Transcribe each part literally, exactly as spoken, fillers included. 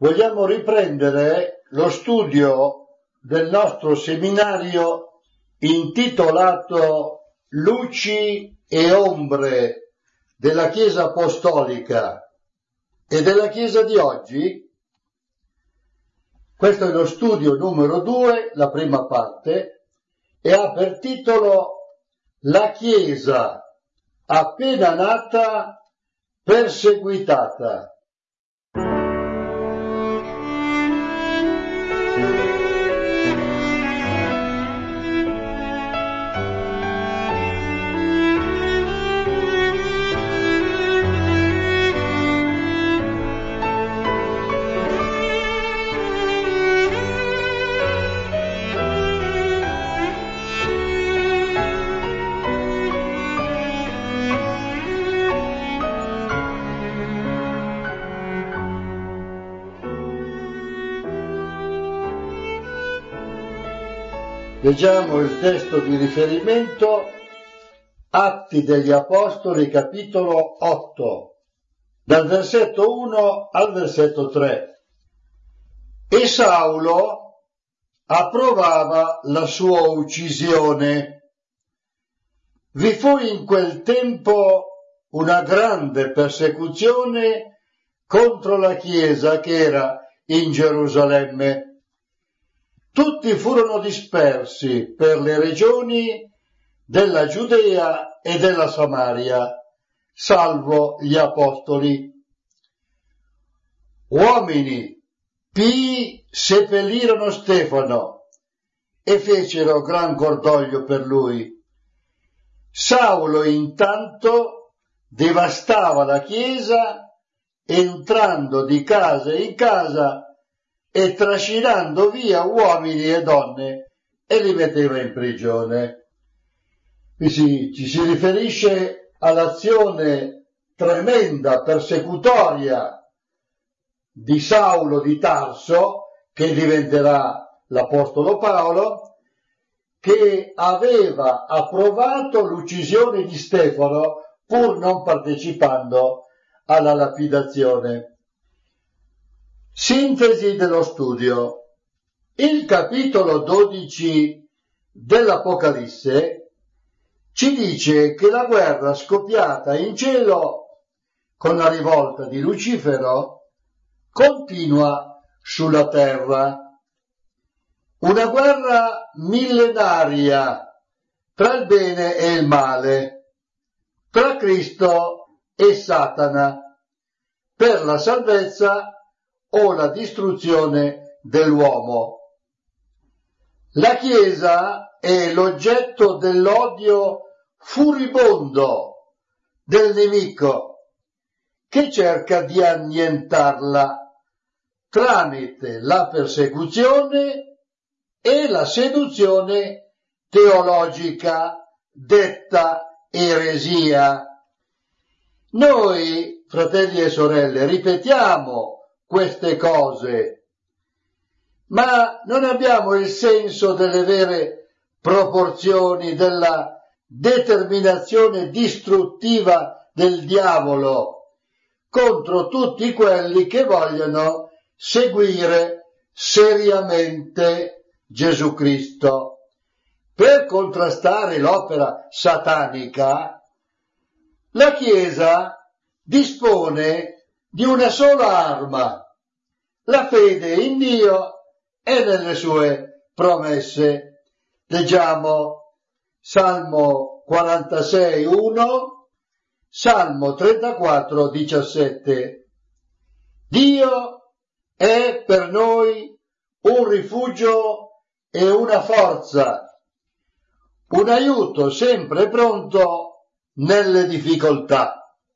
vogliamo riprendere lo studio del nostro seminario intitolato Luci e ombre della Chiesa Apostolica e della Chiesa di oggi. Questo è lo studio numero due, la prima parte, e ha per titolo La Chiesa appena nata, perseguitata. Leggiamo il testo di riferimento, Atti degli Apostoli, capitolo otto, dal versetto uno al versetto tre. E Saulo approvava la sua uccisione. Vi fu in quel tempo una grande persecuzione contro la Chiesa che era in Gerusalemme. Tutti furono dispersi per le regioni della Giudea e della Samaria, salvo gli apostoli. Uomini pii seppellirono Stefano e fecero gran cordoglio per lui. Saulo intanto devastava la chiesa, entrando di casa in casa e trascinando via uomini e donne, e li metteva in prigione. Qui si, ci si riferisce all'azione tremenda, persecutoria di Saulo di Tarso, che diventerà l'Apostolo Paolo, che aveva approvato l'uccisione di Stefano pur non partecipando alla lapidazione. Sintesi dello studio. Il capitolo dodici dell'Apocalisse ci dice che la guerra scoppiata in cielo con la rivolta di Lucifero continua sulla terra. Una guerra millenaria tra il bene e il male, tra Cristo e Satana, per la salvezza o la distruzione dell'uomo. La Chiesa è l'oggetto dell'odio furibondo del nemico, che cerca di annientarla tramite la persecuzione e la seduzione teologica detta eresia. Noi, fratelli e sorelle, ripetiamo queste cose, ma non abbiamo il senso delle vere proporzioni della determinazione distruttiva del diavolo contro tutti quelli che vogliono seguire seriamente Gesù Cristo. Per contrastare l'opera satanica, la Chiesa dispone di una sola arma, la fede in Dio e nelle sue promesse. Leggiamo Salmo quarantasei, uno, Salmo trentaquattro, diciassette. Dio è per noi un rifugio e una forza, un aiuto sempre pronto nelle difficoltà.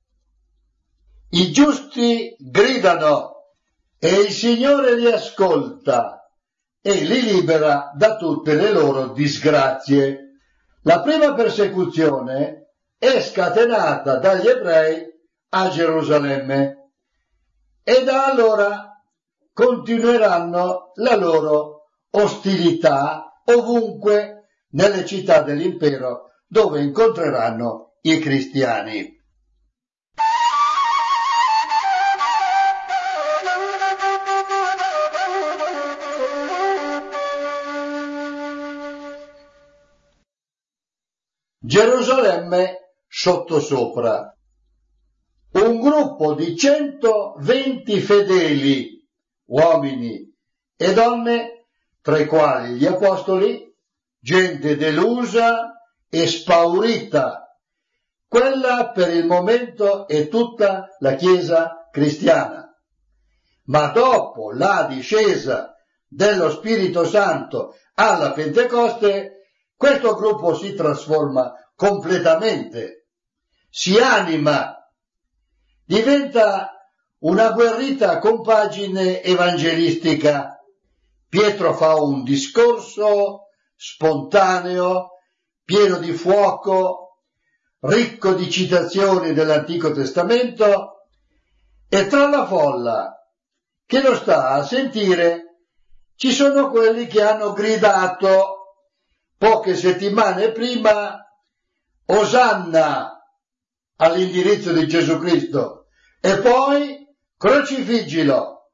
I giusti gridano e il Signore li ascolta e li libera da tutte le loro disgrazie. La prima persecuzione è scatenata dagli ebrei a Gerusalemme e da allora continueranno la loro ostilità ovunque nelle città dell'impero dove incontreranno i cristiani. Gerusalemme sottosopra. Un gruppo di centoventi fedeli, uomini e donne, tra i quali gli apostoli, gente delusa e spaurita. Quella per il momento è tutta la Chiesa cristiana. Ma dopo la discesa dello Spirito Santo alla Pentecoste, questo gruppo si trasforma completamente, si anima, diventa una guerrita compagine evangelistica. Pietro fa un discorso spontaneo, pieno di fuoco, ricco di citazioni dell'Antico Testamento, e tra la folla che lo sta a sentire ci sono quelli che hanno gridato poche settimane prima Osanna all'indirizzo di Gesù Cristo e poi crocifiggilo.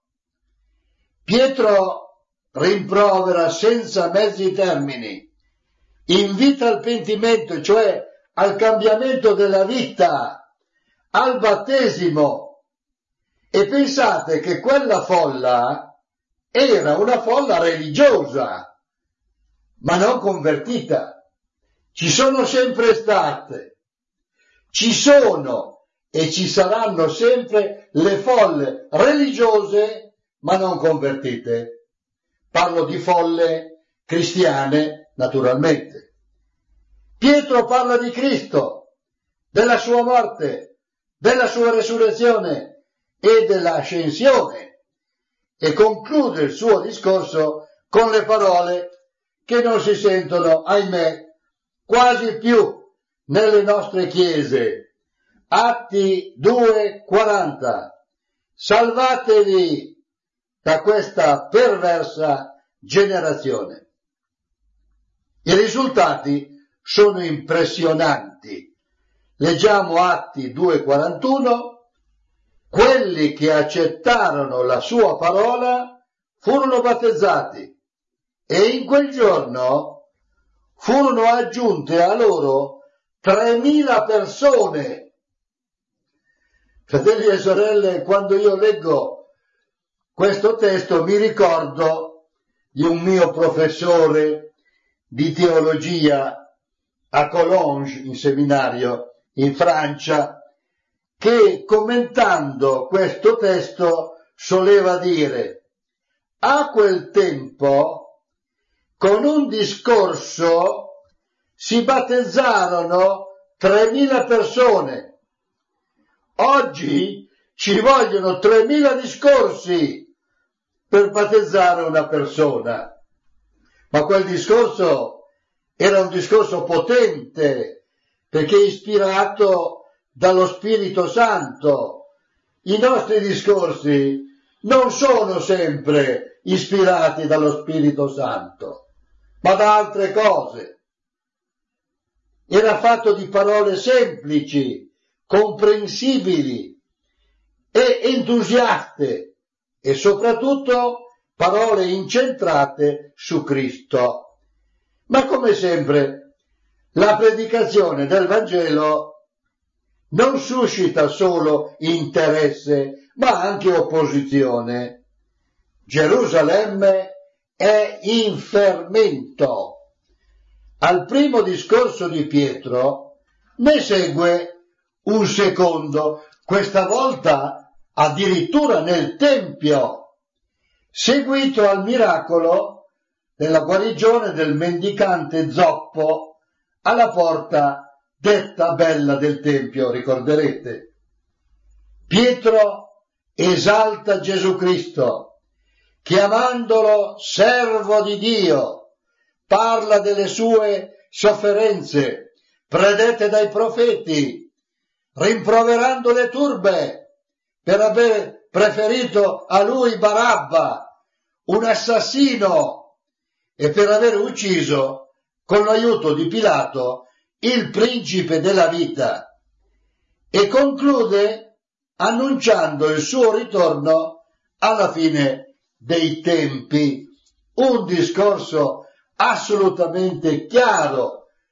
Pietro rimprovera senza mezzi termini, invita al pentimento, cioè al cambiamento della vita, al battesimo. E pensate che quella folla era una folla religiosa, ma non convertita. Ci sono sempre state, ci sono e ci saranno sempre le folle religiose, ma non convertite. Parlo di folle cristiane, naturalmente. Pietro parla di Cristo, della sua morte, della sua resurrezione e dell'ascensione, e conclude il suo discorso con le parole che non si sentono, ahimè, quasi più nelle nostre chiese. Atti due quaranta. Salvatevi da questa perversa generazione. I risultati sono impressionanti. Leggiamo Atti due quarantuno. Quelli che accettarono la sua parola furono battezzati e in quel giorno furono aggiunte a loro tremila persone. Fratelli e sorelle, quando io leggo questo testo mi ricordo di un mio professore di teologia a Collonges, in seminario in Francia, che commentando questo testo soleva dire: a quel tempo con un discorso si battezzarono tremila persone, oggi ci vogliono tremila discorsi per battezzare una persona. Ma quel discorso era un discorso potente, perché ispirato dallo Spirito Santo. I nostri discorsi non sono sempre ispirati dallo Spirito Santo, ma da altre cose. Era fatto di parole semplici, comprensibili e entusiaste, e soprattutto parole incentrate su Cristo. Ma come sempre, la predicazione del Vangelo non suscita solo interesse, ma anche opposizione. Gerusalemme è in fermento. Al primo discorso di Pietro ne segue un secondo, questa volta addirittura nel Tempio, seguito al miracolo della guarigione del mendicante zoppo alla porta detta bella del Tempio, ricorderete. Pietro esalta Gesù Cristo, chiamandolo servo di Dio, parla delle sue sofferenze predette dai profeti, rimproverando le turbe per aver preferito a lui Barabba, un assassino, e per aver ucciso con l'aiuto di Pilato il principe della vita, e conclude annunciando il suo ritorno alla fine dei tempi. Un discorso assolutamente chiaro,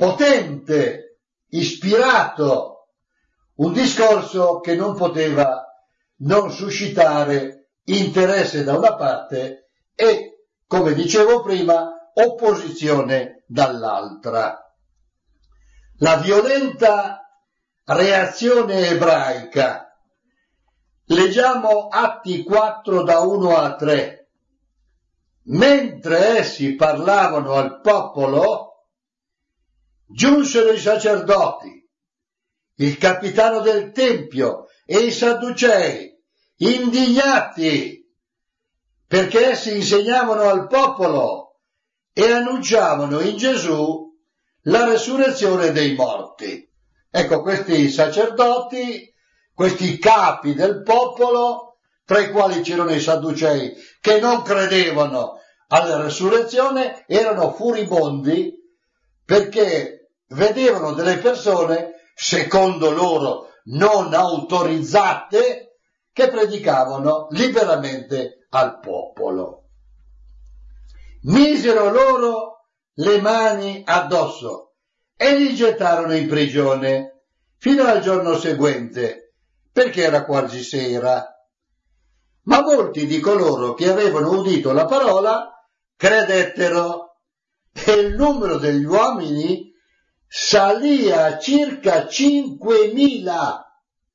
potente, ispirato, un discorso che non poteva non suscitare interesse da una parte e, come dicevo prima, opposizione dall'altra. La violenta reazione ebraica. Leggiamo Atti quattro da uno a tre. Mentre essi parlavano al popolo, giunsero i sacerdoti, il capitano del tempio e i sadducei, indignati, perché essi insegnavano al popolo e annunciavano in Gesù la resurrezione dei morti. Ecco, questi sacerdoti, questi capi del popolo, tra i quali c'erano i sadducei, che non credevano alla resurrezione, erano furibondi perché vedevano delle persone, secondo loro non autorizzate, che predicavano liberamente al popolo. Misero loro le mani addosso e li gettarono in prigione fino al giorno seguente, perché era quasi sera. Ma molti di coloro che avevano udito la parola credettero, e il numero degli uomini salì a circa cinquemila.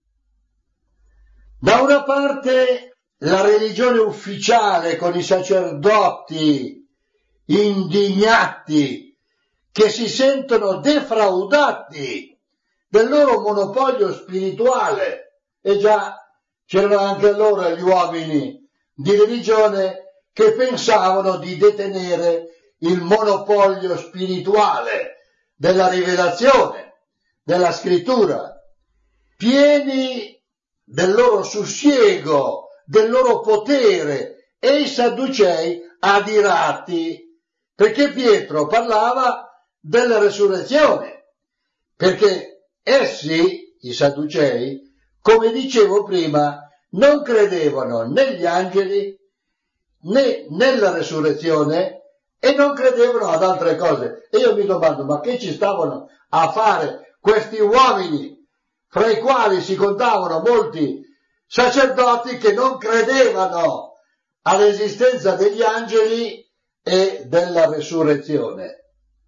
Da una parte la religione ufficiale con i sacerdoti indignati che si sentono defraudati del loro monopolio spirituale, e già c'erano anche allora gli uomini di religione che pensavano di detenere il monopolio spirituale della rivelazione, della scrittura, pieni del loro sussiego, del loro potere, e i sadducei adirati, perché Pietro parlava della resurrezione, perché essi, i sadducei, come dicevo prima, non credevano negli angeli né nella resurrezione e non credevano ad altre cose. E io mi domando, ma che ci stavano a fare questi uomini, fra i quali si contavano molti sacerdoti che non credevano all'esistenza degli angeli e della resurrezione?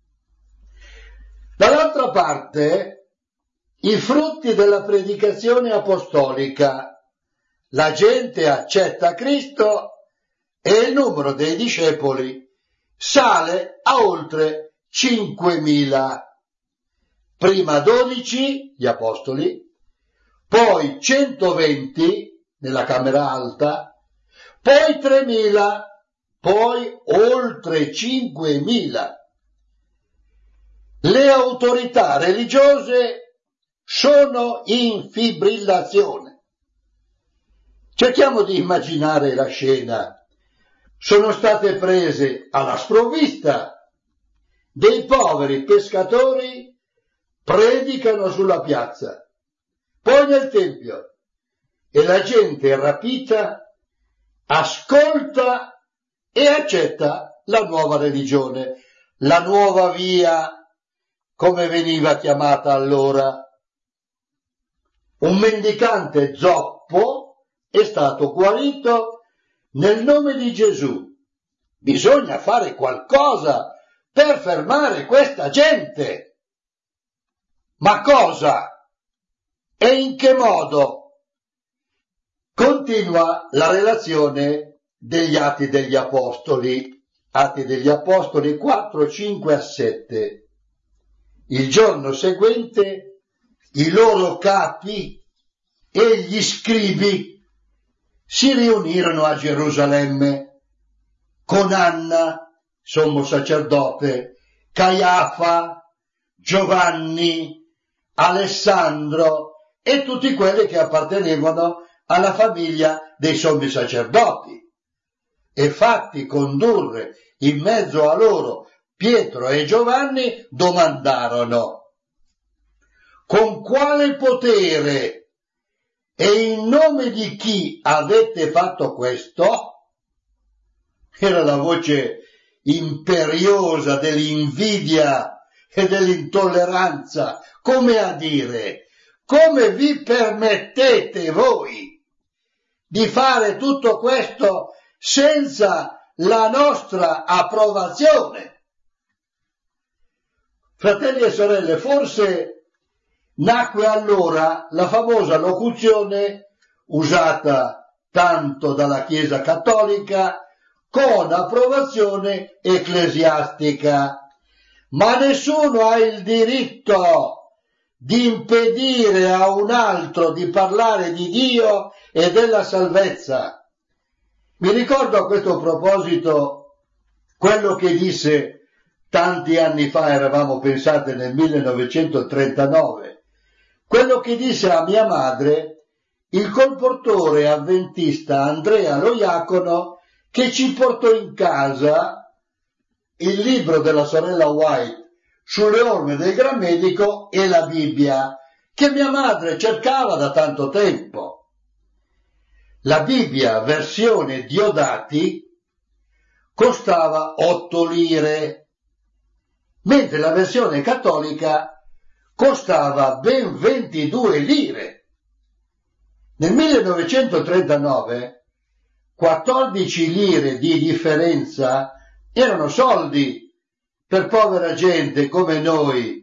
Dall'altra parte, i frutti della predicazione apostolica. La gente accetta Cristo e il numero dei discepoli sale a oltre cinquemila. Prima dodici, gli apostoli, poi centoventi nella camera alta, poi tremila, poi oltre cinquemila. Le autorità religiose sono in fibrillazione. Cerchiamo di immaginare la scena. Sono state prese alla sprovvista, dei poveri pescatori predicano sulla piazza, poi nel tempio, e la gente rapita ascolta e accetta la nuova religione, la nuova via, come veniva chiamata allora. Un mendicante zoppo è stato guarito nel nome di Gesù. Bisogna fare qualcosa per fermare questa gente. Ma cosa? E in che modo? Continua la relazione degli Atti degli Apostoli, Atti degli Apostoli quattro, cinque a sette. Il giorno seguente i loro capi e gli scribi si riunirono a Gerusalemme con Anna, sommo sacerdote, Caiafa, Giovanni, Alessandro e tutti quelli che appartenevano alla famiglia dei sommi sacerdoti, e fatti condurre in mezzo a loro Pietro e Giovanni, domandarono: con quale potere e in nome di chi avete fatto questo? Era la voce imperiosa dell'invidia e dell'intolleranza, come a dire, come vi permettete voi di fare tutto questo senza la nostra approvazione? Fratelli e sorelle, forse nacque allora la famosa locuzione usata tanto dalla Chiesa cattolica, con approvazione ecclesiastica, ma nessuno ha il diritto di impedire a un altro di parlare di Dio e della salvezza. Mi ricordo a questo proposito quello che disse tanti anni fa, eravamo pensate nel millenovecentotrentanove, quello che disse a mia madre il colportore avventista Andrea Loiacono, che ci portò in casa il libro della sorella White sulle orme del Gran Medico e la Bibbia, che mia madre cercava da tanto tempo. La Bibbia versione Diodati costava otto lire, mentre la versione cattolica costava ben ventidue lire. Nel millenovecentotrentanove quattordici lire di differenza erano soldi per povera gente come noi.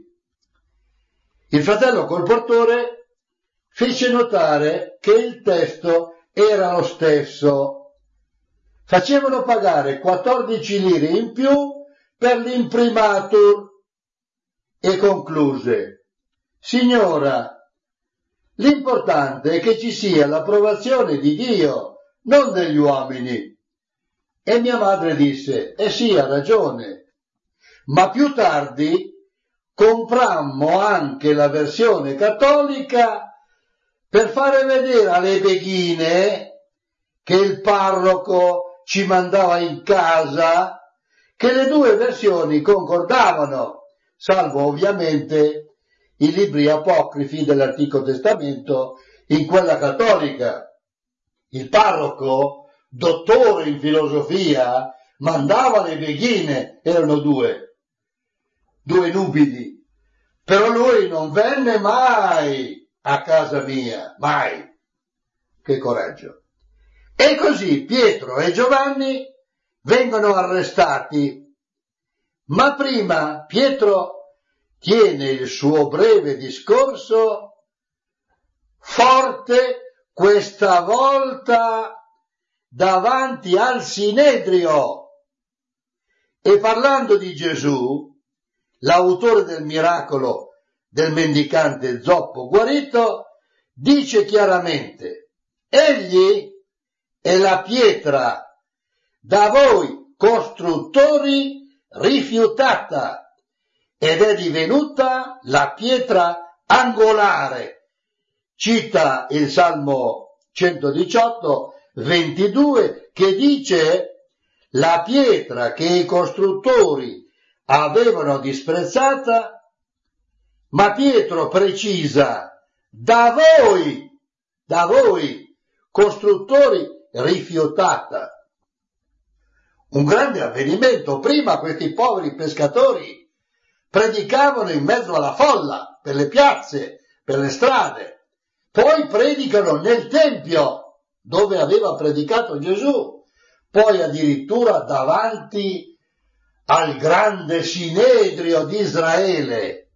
Il fratello colportore fece notare che il testo era lo stesso. Facevano pagare quattordici lire in più per l'imprimatur e concluse: signora, l'importante è che ci sia l'approvazione di Dio, non degli uomini. E mia madre disse: eh sì, ha ragione. Ma più tardi comprammo anche la versione cattolica per fare vedere alle beghine che il parroco ci mandava in casa che le due versioni concordavano, salvo ovviamente i libri apocrifi dell'Antico Testamento in quella cattolica. Il parroco, dottore in filosofia, mandava le beghine, erano due, due nubili, però lui non venne mai a casa mia, mai. Che coraggio. E così Pietro e Giovanni vengono arrestati, ma prima Pietro tiene il suo breve discorso forte, questa volta davanti al Sinedrio, e parlando di Gesù, l'autore del miracolo del mendicante zoppo guarito, dice chiaramente: egli è la pietra da voi costruttori rifiutata ed è divenuta la pietra angolare. Cita il Salmo centodiciotto, ventidue, che dice: la pietra che i costruttori avevano disprezzata, ma Pietro precisa: da voi, da voi, costruttori rifiutata. Un grande avvenimento. Prima questi poveri pescatori predicavano in mezzo alla folla, per le piazze, per le strade. Poi predicano nel Tempio, dove aveva predicato Gesù, poi addirittura davanti al grande Sinedrio di Israele.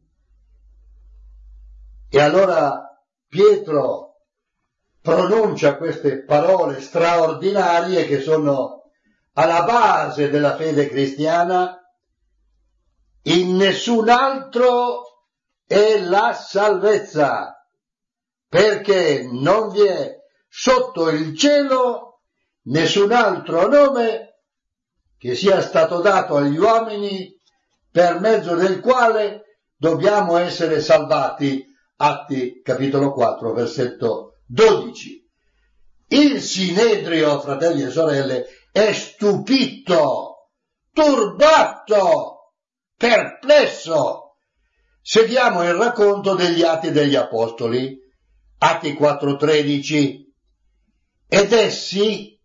E allora Pietro pronuncia queste parole straordinarie che sono alla base della fede cristiana: in nessun altro è la salvezza, perché non vi è sotto il cielo nessun altro nome che sia stato dato agli uomini per mezzo del quale dobbiamo essere salvati. Atti capitolo quattro versetto dodici. Il Sinedrio, fratelli e sorelle, è stupito, turbato, perplesso. Seguiamo il racconto degli Atti degli Apostoli, Atti quattro tredici. Ed essi,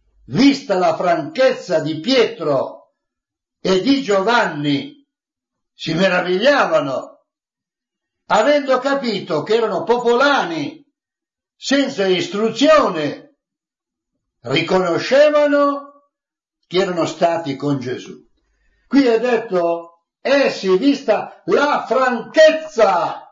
vista la franchezza di Pietro e di Giovanni, si meravigliavano, avendo capito che erano popolani senza istruzione, riconoscevano che erano stati con Gesù. Qui è detto, essi, vista la franchezza,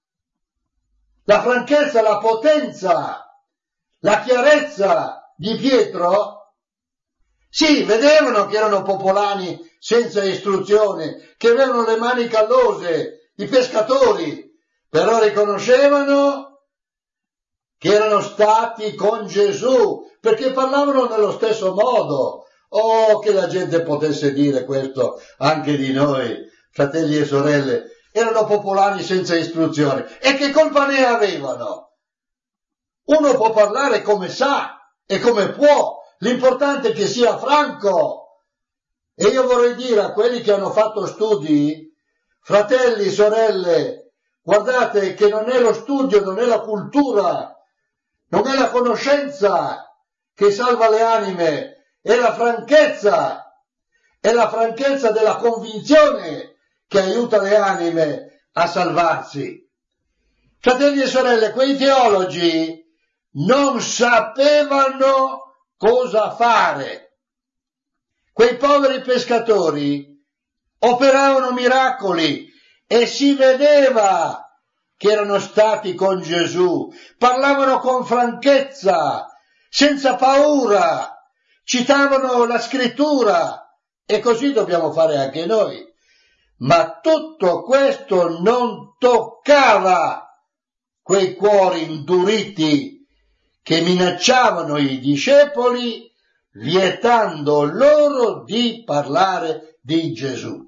la franchezza, la potenza, la chiarezza di Pietro, sì, vedevano che erano popolani senza istruzione, che avevano le mani callose, i pescatori, però riconoscevano che erano stati con Gesù, perché parlavano nello stesso modo. Oh, che la gente potesse dire questo anche di noi, fratelli e sorelle, erano popolani senza istruzione. E che colpa ne avevano? Uno può parlare come sa e come può, l'importante è che sia franco. E io vorrei dire a quelli che hanno fatto studi, fratelli, sorelle, guardate che non è lo studio, non è la cultura, non è la conoscenza che salva le anime, è la franchezza, è la franchezza della convinzione che aiuta le anime a salvarsi. Fratelli e sorelle, quei teologi non sapevano cosa fare. Quei poveri pescatori operavano miracoli e si vedeva che erano stati con Gesù, parlavano con franchezza, senza paura, citavano la scrittura, e così dobbiamo fare anche noi. Ma tutto questo non toccava quei cuori induriti che minacciavano i discepoli, vietando loro di parlare di Gesù.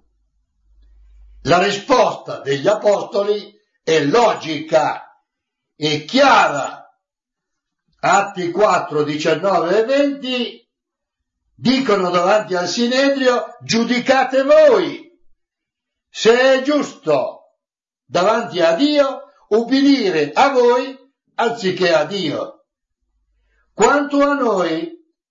La risposta degli apostoli è logica e chiara. Atti quattro, diciannove e venti dicono davanti al Sinedrio: giudicate voi se è giusto davanti a Dio ubbidire a voi anziché a Dio. Quanto a noi,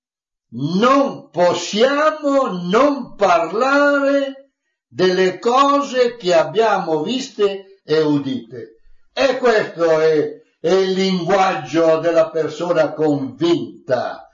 non possiamo non parlare delle cose che abbiamo viste e udite. E questo è, è il linguaggio della persona convinta,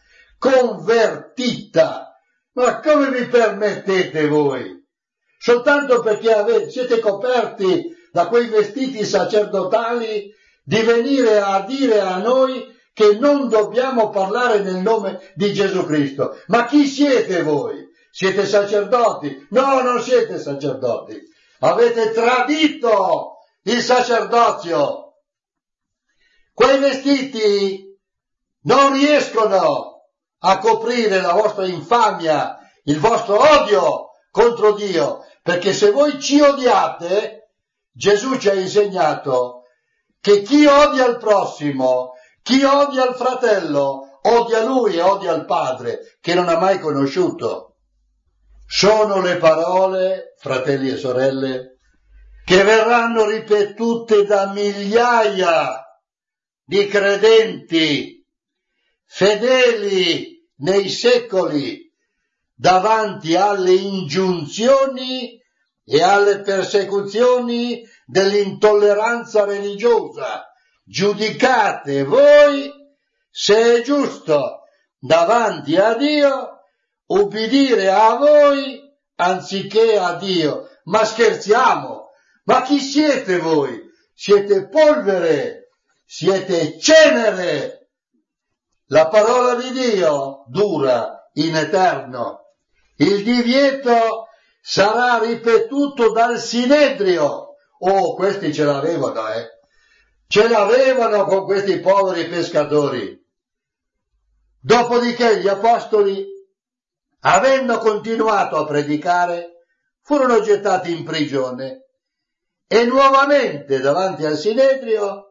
convertita. Ma come vi permettete voi? Soltanto perché avete, siete coperti da quei vestiti sacerdotali di venire a dire a noi che non dobbiamo parlare nel nome di Gesù Cristo. Ma chi siete voi? Siete sacerdoti? No, non siete sacerdoti. Avete tradito il sacerdozio. Quei vestiti non riescono a coprire la vostra infamia, il vostro odio contro Dio, perché se voi ci odiate, Gesù ci ha insegnato che chi odia il prossimo, chi odia il fratello, odia lui e odia il padre che non ha mai conosciuto. Sono le parole, fratelli e sorelle, che verranno ripetute da migliaia di credenti fedeli nei secoli davanti alle ingiunzioni e alle persecuzioni dell'intolleranza religiosa. Giudicate voi se è giusto davanti a Dio ubbidire a voi anziché a Dio. Ma scherziamo? Ma chi siete voi? Siete polvere, siete cenere. La parola di Dio dura in eterno. Il divieto sarà ripetuto dal Sinedrio. Oh, questi ce l'avevano, eh. Ce l'avevano con questi poveri pescatori. Dopodiché gli apostoli, avendo continuato a predicare, furono gettati in prigione e nuovamente davanti al Sinedrio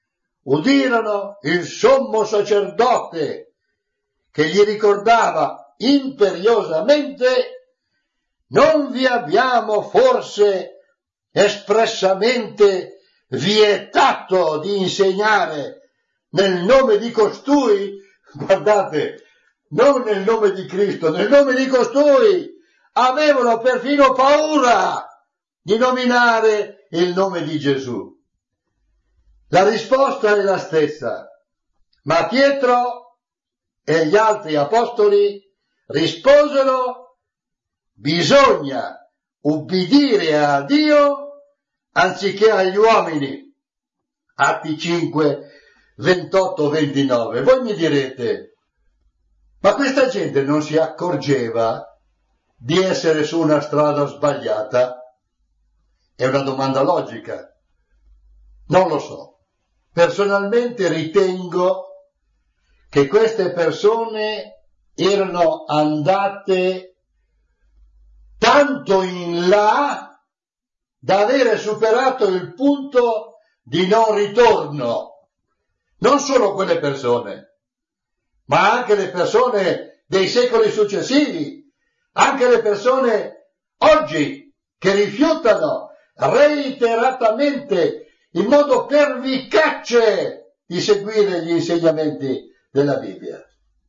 udirono il sommo sacerdote che gli ricordava imperiosamente: non vi abbiamo forse espressamente vietato di insegnare nel nome di costui? Guardate, non nel nome di Cristo, nel nome di costui. Avevano perfino paura di nominare il nome di Gesù? La risposta è la stessa, ma Pietro e gli altri apostoli risposero: bisogna ubbidire a Dio anziché agli uomini. Atti cinque, ventotto ventinove. Voi mi direte, ma questa gente non si accorgeva di essere su una strada sbagliata? È una domanda logica. Non lo so. Personalmente ritengo che queste persone erano andate tanto in là da avere superato il punto di non ritorno. Non solo quelle persone, ma anche le persone dei secoli successivi, anche le persone oggi che rifiutano reiteratamente, in modo pervicace, di seguire gli insegnamenti della Bibbia.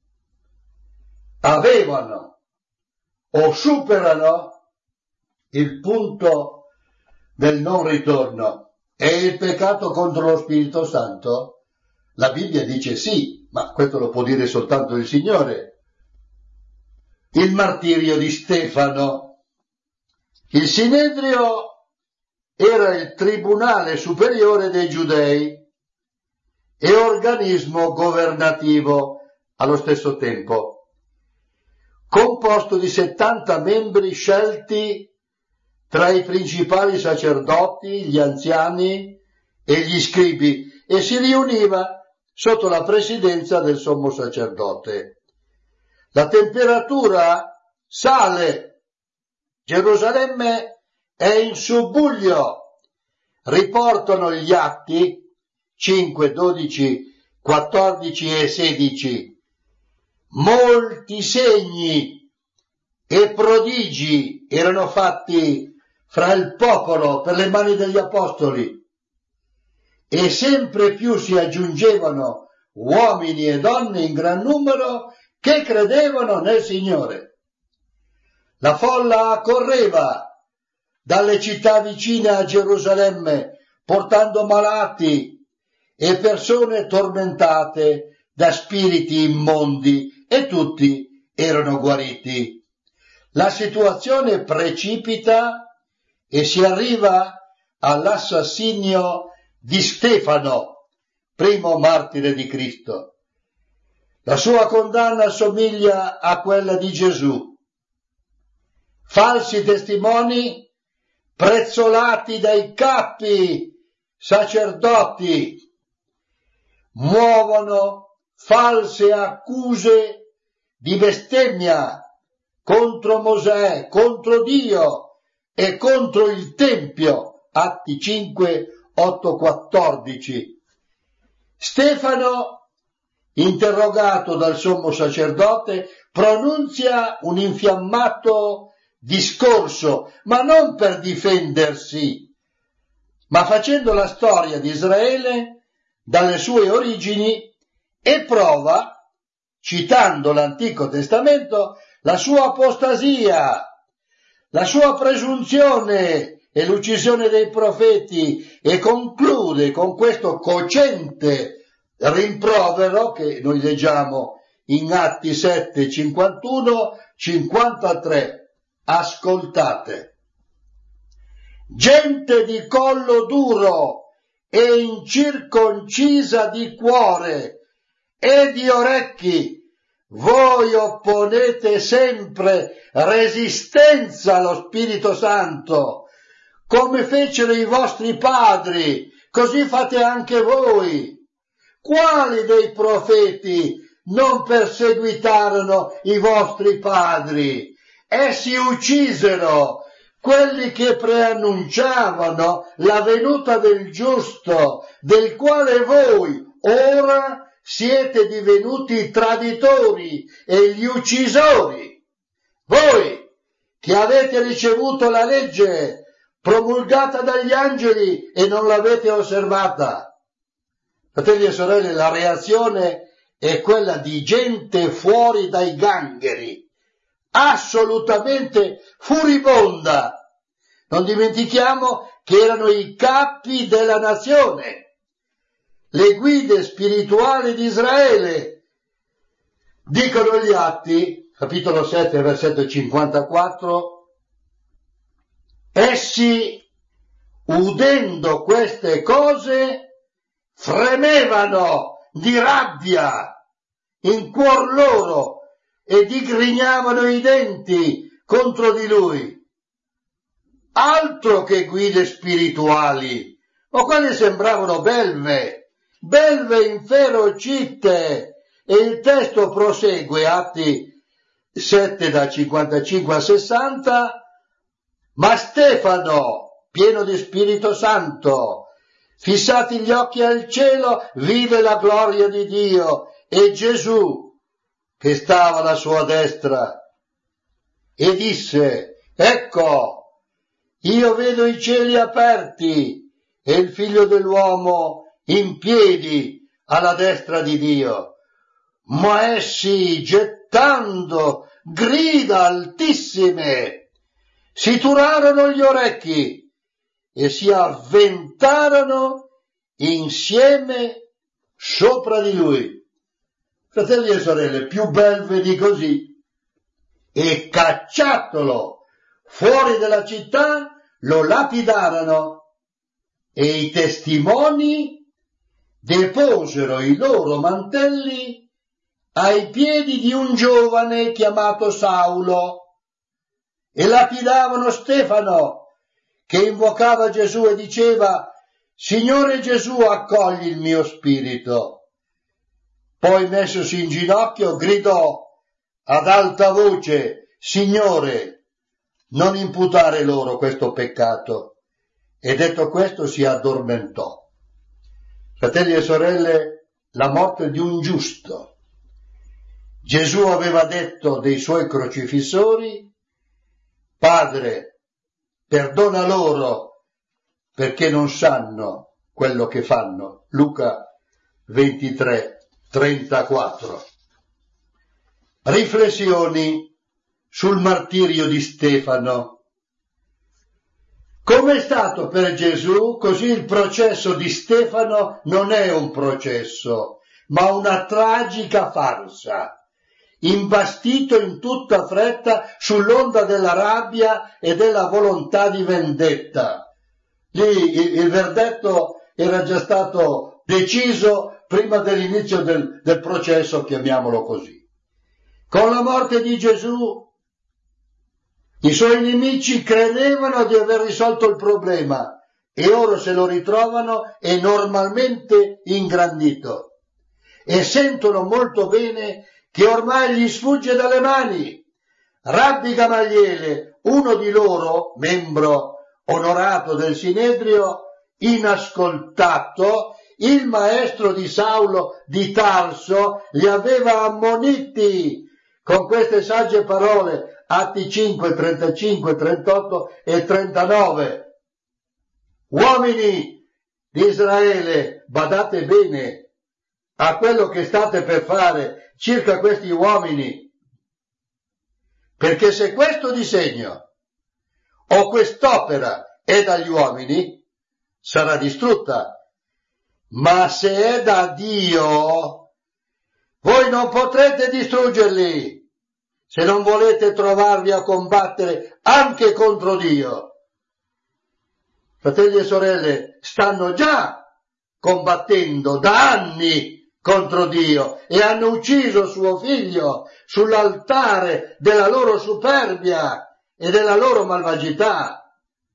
Avevano o superano il punto del non ritorno. E il peccato contro lo Spirito Santo? La Bibbia dice sì, ma questo lo può dire soltanto il Signore. Il martirio di Stefano. Il Sinedrio era il tribunale superiore dei Giudei e organismo governativo allo stesso tempo, composto di settanta membri scelti tra i principali sacerdoti, gli anziani e gli scribi, e si riuniva sotto la presidenza del sommo sacerdote. La temperatura sale, Gerusalemme è in subbuglio, riportano gli atti cinque, dodici, quattordici e sedici. Molti segni e prodigi erano fatti fra il popolo per le mani degli apostoli, e sempre più si aggiungevano uomini e donne in gran numero che credevano nel Signore. La folla accorreva dalle città vicine a Gerusalemme portando malati e persone tormentate da spiriti immondi, e tutti erano guariti. La situazione precipita e si arriva all'assassinio di Stefano, primo martire di Cristo. La sua condanna assomiglia a quella di Gesù. Falsi testimoni prezzolati dai capi sacerdoti muovono false accuse di bestemmia contro Mosè, contro Dio e contro il Tempio, Atti cinque, otto, quattordici. Stefano, interrogato dal sommo sacerdote, pronunzia un infiammato discorso, ma non per difendersi, ma facendo la storia di Israele dalle sue origini, e prova, citando l'Antico Testamento, la sua apostasia, la sua presunzione e l'uccisione dei profeti, e conclude con questo cocente rimprovero che noi leggiamo in Atti sette, cinquantuno, cinquantatré. Ascoltate. Gente di collo duro e incirconcisa di cuore e di orecchi, voi opponete sempre resistenza allo Spirito Santo, come fecero i vostri padri, così fate anche voi. Quali dei profeti non perseguitarono i vostri padri? Essi uccisero quelli che preannunciavano la venuta del giusto, del quale voi ora siete divenuti traditori e gli uccisori. Voi che avete ricevuto la legge promulgata dagli angeli e non l'avete osservata. Fratelli e sorelle, la reazione è quella di gente fuori dai gangheri, assolutamente furibonda, Non dimentichiamo che erano i capi della nazione, le guide spirituali di Israele. Dicono gli Atti, capitolo sette, versetto cinquantaquattro, essi, udendo queste cose, fremevano di rabbia in cuor loro e digrignavano i denti contro di lui. Altro che guide spirituali, ma quelle sembravano belve, belve inferocite. E il testo prosegue, Atti sette da cinquantacinque a sessanta, ma Stefano, pieno di Spirito Santo, fissati gli occhi al cielo, vide la gloria di Dio e Gesù che stava alla sua destra e disse, ecco, io vedo i cieli aperti e il Figlio dell'uomo in piedi alla destra di Dio. Ma essi, gettando grida altissime, si turarono gli orecchi e si avventarono insieme sopra di lui. Fratelli e sorelle, più belve di così, e cacciatolo fuori dalla città lo lapidarono, e i testimoni deposero i loro mantelli ai piedi di un giovane chiamato Saulo e lapidavano Stefano, che invocava Gesù e diceva, Signore Gesù, accogli il mio spirito. Poi, messosi in ginocchio, gridò ad alta voce, Signore, non imputare loro questo peccato. E detto questo si addormentò. Fratelli e sorelle, la morte di un giusto. Gesù aveva detto dei suoi crocifissori, Padre, perdona loro perché non sanno quello che fanno. Luca ventitré, trentaquattro. Riflessioni sul martirio di Stefano. Come è stato per Gesù, così il processo di Stefano non è un processo, ma una tragica farsa. Imbastito in tutta fretta sull'onda della rabbia e della volontà di vendetta. Lì il, il verdetto era già stato deciso prima dell'inizio del, del processo, chiamiamolo così. Con la morte di Gesù i suoi nemici credevano di aver risolto il problema e ora se lo ritrovano enormemente ingrandito e sentono molto bene che ormai gli sfugge dalle mani. Rabbi Gamaliele, uno di loro, membro onorato del Sinedrio, inascoltato, il maestro di Saulo di Tarso, li aveva ammoniti con queste sagge parole, Atti cinque, trentacinque, trentotto e trentanove. Uomini di Israele, badate bene a quello che state per fare circa questi uomini, perché se questo disegno o quest'opera è dagli uomini, sarà distrutta, ma se è da Dio, voi non potrete distruggerli, se non volete trovarvi a combattere anche contro Dio. Fratelli e sorelle, stanno già combattendo da anni contro Dio e hanno ucciso suo figlio sull'altare della loro superbia e della loro malvagità.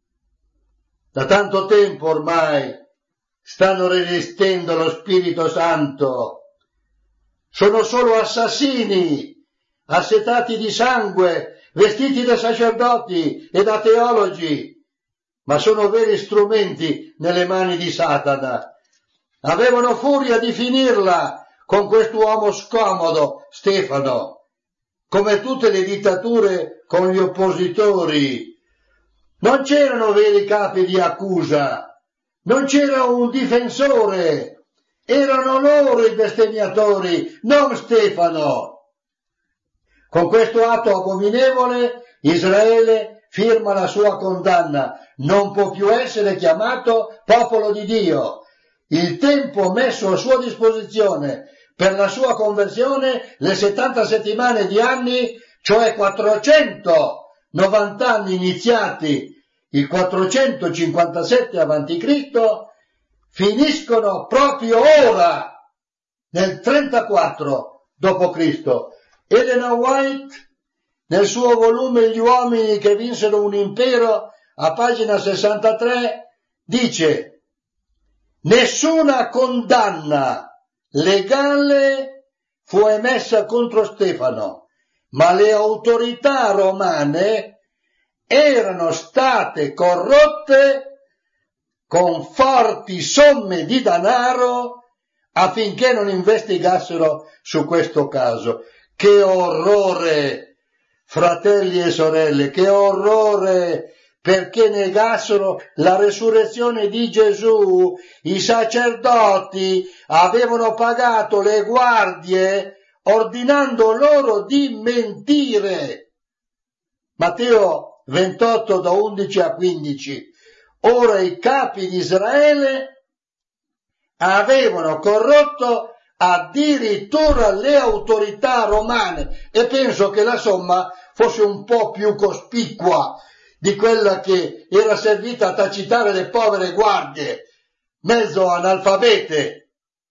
Da tanto tempo ormai stanno resistendo allo Spirito Santo. Sono solo assassini, assetati di sangue, vestiti da sacerdoti e da teologi, ma sono veri strumenti nelle mani di Satana. Avevano furia di finirla con quest'uomo scomodo, Stefano, come tutte le dittature con gli oppositori. Non c'erano veri capi di accusa, non c'era un difensore, erano loro i bestemmiatori, non Stefano. Con questo atto abominevole Israele firma la sua condanna, non può più essere chiamato popolo di Dio. Il tempo messo a sua disposizione per la sua conversione, le settanta settimane di anni, cioè quattrocentonovanta anni iniziati il quattrocentocinquantasette avanti Cristo, finiscono proprio ora, nel trentaquattro dopo Cristo. Elena White, nel suo volume Gli uomini che vinsero un impero, a pagina sessantatré, dice: nessuna condanna legale fu emessa contro Stefano, ma le autorità romane erano state corrotte con forti somme di denaro affinché non investigassero su questo caso. Che orrore, fratelli e sorelle, che orrore, perché negassero la resurrezione di Gesù. I sacerdoti avevano pagato le guardie ordinando loro di mentire. Matteo ventotto da undici a quindici. Ora i capi di Israele avevano corrotto addirittura le autorità romane, e penso che la somma fosse un po' più cospicua di quella che era servita a tacitare le povere guardie, mezzo analfabete,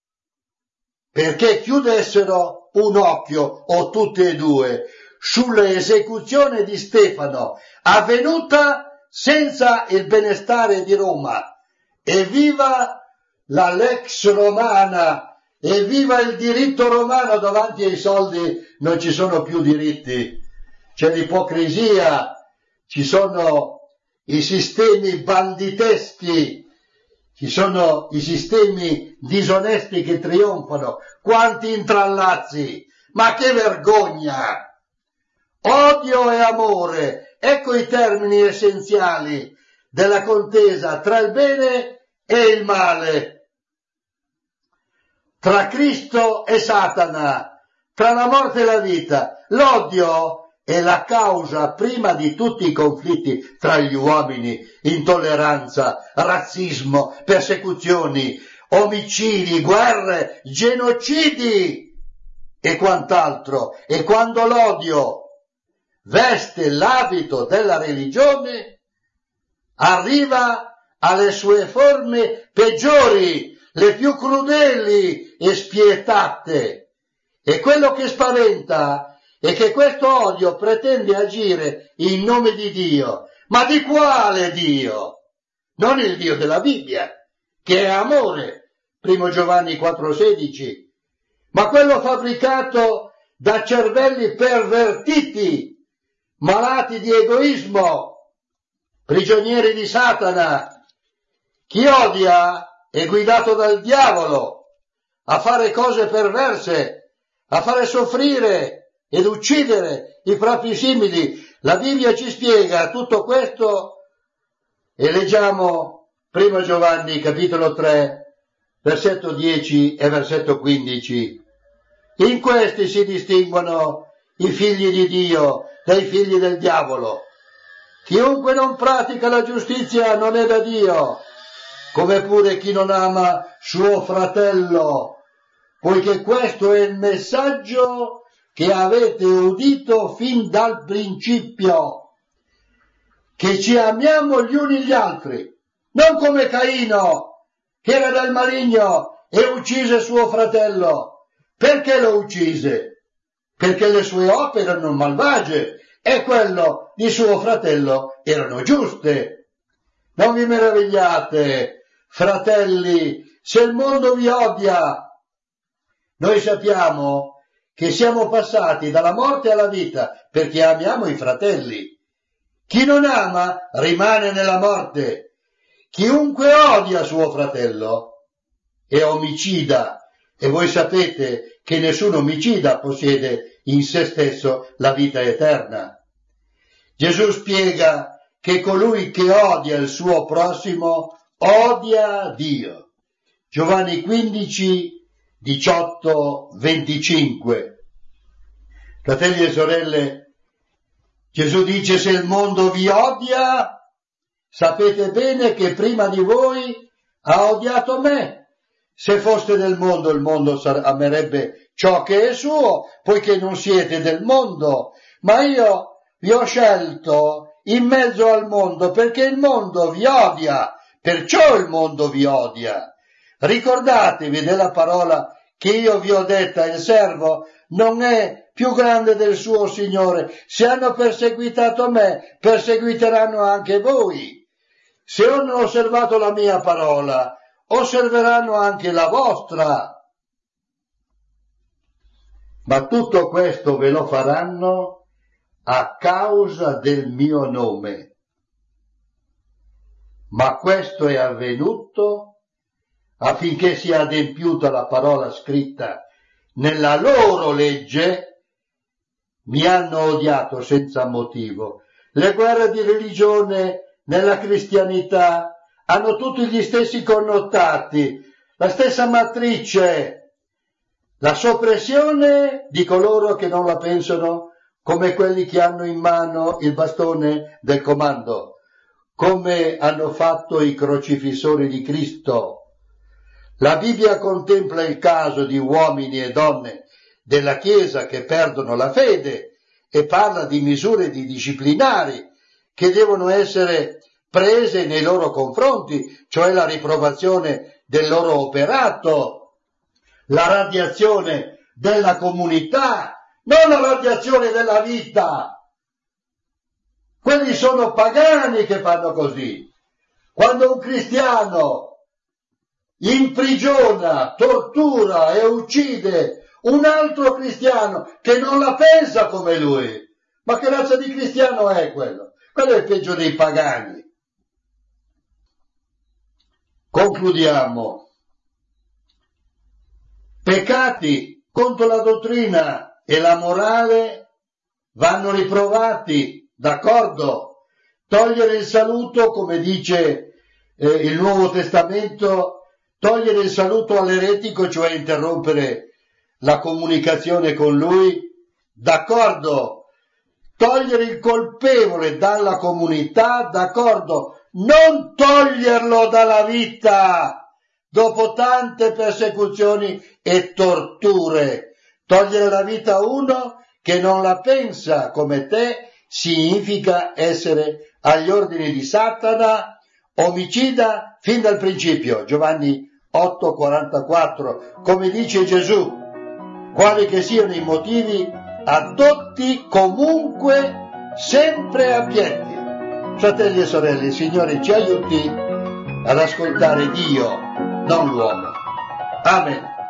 perché chiudessero un occhio, o tutte e due, sull'esecuzione di Stefano, avvenuta senza il benestare di Roma. Evviva la lex romana, evviva il diritto romano. Davanti ai soldi non ci sono più diritti, c'è l'ipocrisia, ci sono i sistemi banditeschi, ci sono i sistemi disonesti che trionfano. Quanti intrallazzi, ma che vergogna! Odio e amore, ecco i termini essenziali della contesa tra il bene e il male, tra Cristo e Satana, tra la morte e la vita. L'odio è la causa prima di tutti i conflitti tra gli uomini: intolleranza, razzismo, persecuzioni, omicidi, guerre, genocidi e quant'altro. E quando l'odio veste l'abito della religione, arriva alle sue forme peggiori, le più crudeli e spietate. E quello che spaventa è che questo odio pretende agire in nome di Dio. Ma di quale Dio? Non il Dio della Bibbia, che è amore, primo Giovanni quattro sedici, ma quello fabbricato da cervelli pervertiti, malati di egoismo, prigionieri di Satana. Chi odia è guidato dal diavolo a fare cose perverse, a fare soffrire ed uccidere i propri simili. La Bibbia ci spiega tutto questo e leggiamo primo Giovanni capitolo tre, versetto dieci e versetto quindici. In questi si distinguono i figli di Dio dai figli del diavolo. Chiunque non pratica la giustizia non è da Dio, come pure chi non ama suo fratello, poiché questo è il messaggio che avete udito fin dal principio, che ci amiamo gli uni gli altri, non come Caino, che era dal maligno e uccise suo fratello. Perché lo uccise? Perché le sue opere erano malvagie e quello di suo fratello erano giuste. Non vi meravigliate, fratelli, se il mondo vi odia. Noi sappiamo che siamo passati dalla morte alla vita perché amiamo i fratelli. Chi non ama rimane nella morte. Chiunque odia suo fratello è omicida, e voi sapete che nessun omicida possiede in se stesso la vita eterna. Gesù spiega che colui che odia il suo prossimo odia Dio. Giovanni quindici, diciotto, venticinque. Fratelli e sorelle, Gesù dice: se il mondo vi odia, sapete bene che prima di voi ha odiato me. Se foste del mondo, il mondo amerebbe ciò che è suo, poiché non siete del mondo. Ma io vi ho scelto in mezzo al mondo perché il mondo vi odia, perciò il mondo vi odia. Ricordatevi della parola che io vi ho detta: il servo non è più grande del suo Signore. Se hanno perseguitato me, perseguiteranno anche voi. Se hanno osservato la mia parola, osserveranno anche la vostra. Ma tutto questo ve lo faranno a causa del mio nome. Ma questo è avvenuto affinché sia adempiuta la parola scritta nella loro legge: mi hanno odiato senza motivo. Le guerre di religione nella cristianità hanno tutti gli stessi connotati, la stessa matrice: la soppressione di coloro che non la pensano come quelli che hanno in mano il bastone del comando, come hanno fatto i crocifissori di Cristo. La Bibbia contempla il caso di uomini e donne della Chiesa che perdono la fede e parla di misure di disciplinari che devono essere prese nei loro confronti, cioè la riprovazione del loro operato, la radiazione della comunità, non la radiazione della vita. Quelli sono pagani che fanno così. Quando un cristiano imprigiona, tortura e uccide un altro cristiano che non la pensa come lui, ma che razza di cristiano è quello? Quello è il peggio dei pagani. Concludiamo. Peccati contro la dottrina e la morale vanno riprovati, d'accordo? Togliere il saluto, come dice eh, il Nuovo Testamento, togliere il saluto all'eretico, cioè interrompere la comunicazione con lui, d'accordo? Togliere il colpevole dalla comunità, d'accordo? Non toglierlo dalla vita dopo tante persecuzioni e torture. Togliere la vita a uno che non la pensa come te significa essere agli ordini di Satana, omicida fin dal principio. Giovanni otto quarantaquattro, come dice Gesù: quali che siano i motivi, addotti comunque sempre abietti. Fratelli e sorelle, il Signore ci aiuti ad ascoltare Dio, non l'uomo. Amen.